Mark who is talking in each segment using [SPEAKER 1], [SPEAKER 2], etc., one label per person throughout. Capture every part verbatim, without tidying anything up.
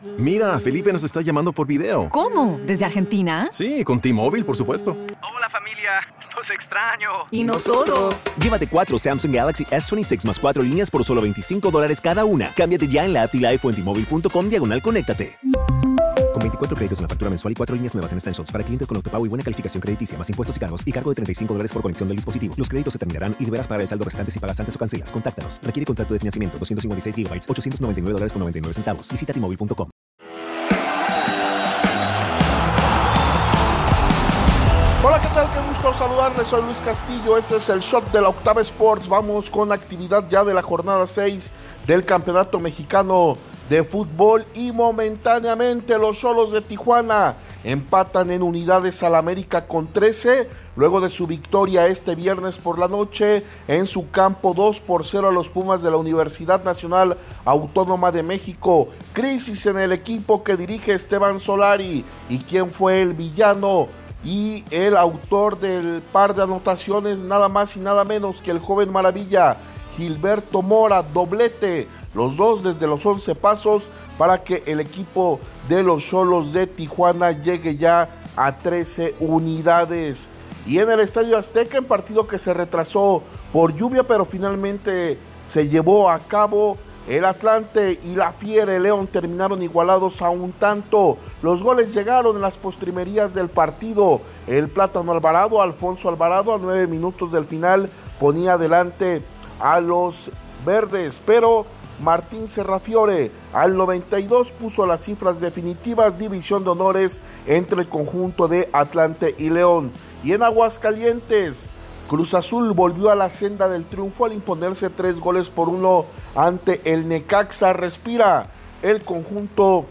[SPEAKER 1] Mira, Felipe nos está llamando por video.
[SPEAKER 2] ¿Cómo? ¿Desde Argentina?
[SPEAKER 1] Sí, con T-Mobile, por supuesto.
[SPEAKER 3] Hola familia, los extraño.
[SPEAKER 2] ¿Y nosotros?
[SPEAKER 4] Llévate cuatro Samsung Galaxy S veintiséis más cuatro líneas por solo veinticinco dólares cada una. Cámbiate ya en la app T-Life o en T-Mobile punto com diagonal conéctate. Con veinticuatro créditos en la factura mensual y cuatro líneas nuevas en Essentials para clientes con autopago y buena calificación crediticia, más impuestos y cargos y cargo de treinta y cinco dólares por conexión del dispositivo. Los créditos se terminarán y deberás pagar el saldo restante si pagas antes o cancelas. Contáctanos. Requiere contrato de financiamiento. doscientos cincuenta y seis gigabytes, ochocientos noventa y nueve dólares con noventa y nueve centavos. Visita T Mobile punto com.
[SPEAKER 5] Hola, ¿qué tal? Qué gusto saludarles, soy Luis Castillo, este es el Shot de la Octava Sports. Vamos con actividad ya de la jornada seis del Campeonato Mexicano de Fútbol y momentáneamente los Xolos de Tijuana empatan en unidades al América con trece, luego de su victoria este viernes por la noche en su campo dos por cero a los Pumas de la Universidad Nacional Autónoma de México. Crisis en el equipo que dirige Esteban Solari. ¿Y quién fue el villano y el autor del par de anotaciones? Nada más y nada menos que el joven maravilla Gilberto Mora, doblete, los dos desde los once pasos para que el equipo de los Xolos de Tijuana llegue ya a trece unidades. Y en el Estadio Azteca, en partido que se retrasó por lluvia, pero finalmente se llevó a cabo, el Atlante y la Fiera León terminaron igualados a un tanto. Los goles llegaron en las postrimerías del partido. El Plátano Alvarado, Alfonso Alvarado, a nueve minutos del final ponía adelante a los verdes, pero Martín Serrafiore al noventa y dos puso las cifras definitivas, división de honores entre el conjunto de Atlante y León. Y en Aguascalientes, Cruz Azul volvió a la senda del triunfo al imponerse tres goles por uno ante el Necaxa. Respira el conjunto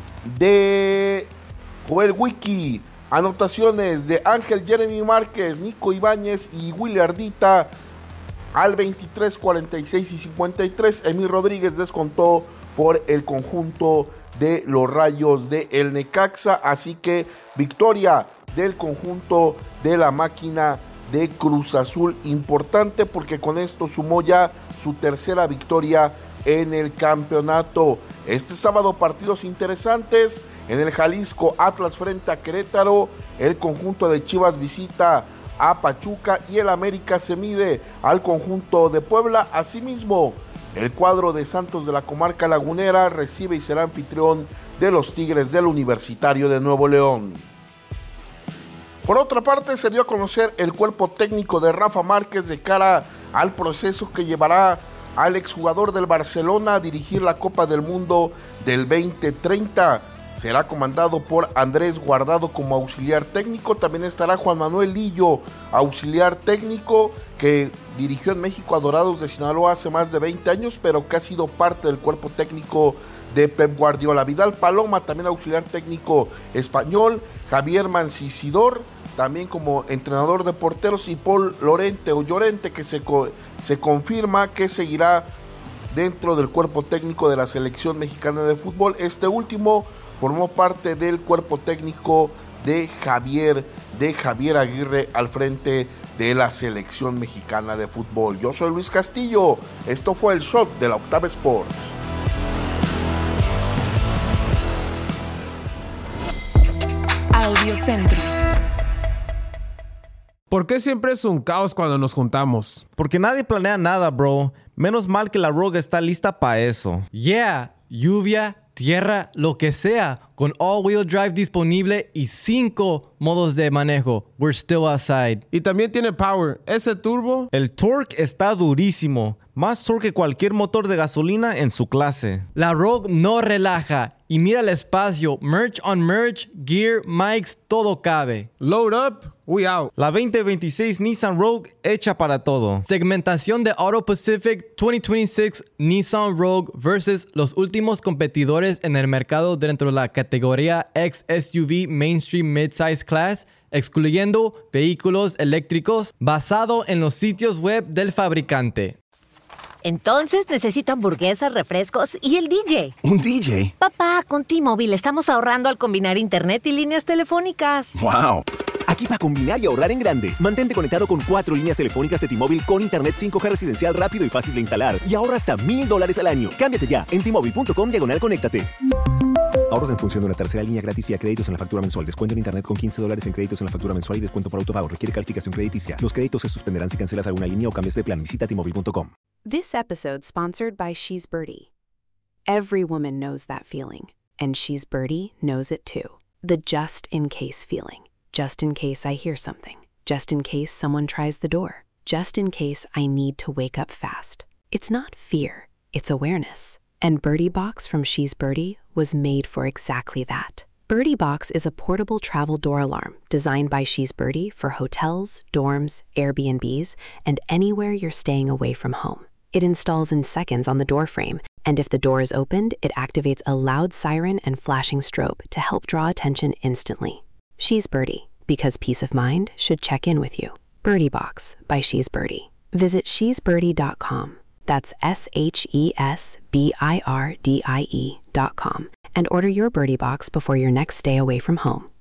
[SPEAKER 5] de Joel Wiki. Anotaciones de Ángel Jeremy Márquez, Nico Ibáñez y Willy Ardita al veintitrés, cuarenta y seis y cincuenta y tres. Emil Rodríguez descontó por el conjunto de los Rayos de el Necaxa. Así que victoria del conjunto de la máquina de Cruz Azul, importante porque con esto sumó ya su tercera victoria en el campeonato. Este sábado partidos interesantes en el Jalisco, Atlas frente a Querétaro, el conjunto de Chivas visita a Pachuca y el América se mide al conjunto de Puebla. Asimismo, el cuadro de Santos de la Comarca Lagunera recibe y será anfitrión de los Tigres del Universitario de Nuevo León. Por otra parte, se dio a conocer el cuerpo técnico de Rafa Márquez de cara al proceso que llevará al exjugador del Barcelona a dirigir la Copa del Mundo del veinte treinta. Será comandado por Andrés Guardado como auxiliar técnico. También estará Juan Manuel Lillo, auxiliar técnico, que dirigió en México a Dorados de Sinaloa hace más de veinte años, pero que ha sido parte del cuerpo técnico de Pep Guardiola. Vidal Paloma, también auxiliar técnico español. Javier Mancisidor, también como entrenador de porteros. Y Paul Lorente o Llorente, que se, co- se confirma que seguirá dentro del cuerpo técnico de la selección mexicana de fútbol. Este último formó parte del cuerpo técnico de Javier, de Javier Aguirre al frente de la selección mexicana de fútbol. Yo soy Luis Castillo, esto fue el Shot de la Octava Sports.
[SPEAKER 2] Audio Centro.
[SPEAKER 6] ¿Por qué siempre es un caos cuando nos juntamos?
[SPEAKER 7] Porque nadie planea nada, bro. Menos mal que la Rogue está lista para eso.
[SPEAKER 8] Yeah, lluvia, tierra, lo que sea, con all-wheel drive disponible y cinco modos de manejo. We're still outside.
[SPEAKER 6] Y también tiene power. Ese turbo...
[SPEAKER 7] El torque está durísimo. Más torque que cualquier motor de gasolina en su clase.
[SPEAKER 8] La Rogue no relaja. Y mira el espacio. Merch on merch, gear, mics, todo cabe.
[SPEAKER 6] Load up, we out.
[SPEAKER 7] La veinte veintiséis Nissan Rogue hecha para todo.
[SPEAKER 8] Segmentación de Auto Pacific veinte veintiséis Nissan Rogue versus los últimos competidores en el mercado dentro de la categoría X S U V Mainstream Midsize Class, excluyendo vehículos eléctricos, basado en los sitios web del fabricante.
[SPEAKER 9] Entonces necesito hamburguesas, refrescos y el D J.
[SPEAKER 1] ¿Un D J?
[SPEAKER 9] Papá, con T-Mobile estamos ahorrando al combinar internet y líneas telefónicas.
[SPEAKER 1] ¡Wow!
[SPEAKER 4] Aquí para combinar y ahorrar en grande. Mantente conectado con cuatro líneas telefónicas de T-Mobile con internet cinco G residencial rápido y fácil de instalar. Y ahorra hasta mil dólares al año. Cámbiate ya en T Mobile punto com diagonal conéctate. Ahorros en función de una tercera línea gratis vía créditos en la factura mensual. Descuento en internet con quince dólares en créditos en la factura mensual y descuento por autopago. Requiere calificación crediticia. Los créditos se suspenderán si cancelas alguna línea o cambias de plan. Visita T Mobile punto com.
[SPEAKER 10] This episode sponsored by She's Birdie. Every woman knows that feeling, and She's Birdie knows it too. The just-in-case feeling. Just in case I hear something. Just in case someone tries the door. Just in case I need to wake up fast. It's not fear, it's awareness. And Birdie Box from She's Birdie was made for exactly that. Birdie Box is a portable travel door alarm designed by She's Birdie for hotels, dorms, Airbnbs, and anywhere you're staying away from home. It installs in seconds on the door frame, and if the door is opened, it activates a loud siren and flashing strobe to help draw attention instantly. She's Birdie, because peace of mind should check in with you. Birdie Box by She's Birdie. Visit she's birdie dot com. That's S H E S B I R D I E dot com. And order your Birdie Box before your next stay away from home.